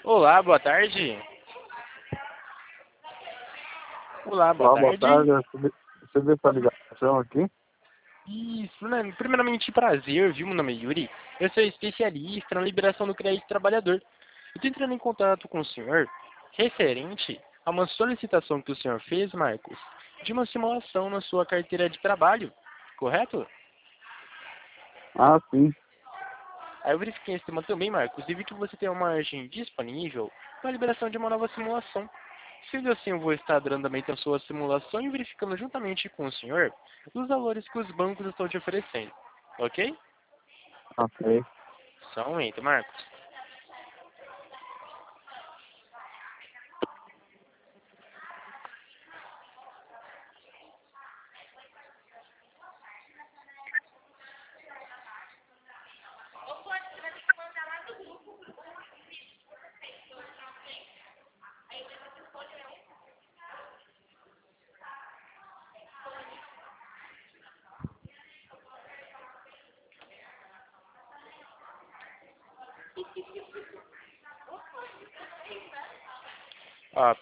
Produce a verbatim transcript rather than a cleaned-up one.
Olá, boa tarde. Olá, boa Olá, boa tarde. tarde. Eu recebi recebi essa ligação aqui. Isso, né? Primeiramente, prazer, viu? Meu nome é Yuri. Eu sou especialista na liberação do crédito trabalhador. Eu estou entrando em contato com o senhor referente a uma solicitação que o senhor fez, Marcos, de uma simulação na sua carteira de trabalho, correto? Ah, sim. Aí eu verifiquei esse tema também, Marcos, e vi que você tem uma margem disponível para a liberação de uma nova simulação. Sendo assim, eu vou estar dando andamento à sua simulação e verificando juntamente com o senhor os valores que os bancos estão te oferecendo. Ok? Ok. Só um momento, Marcos.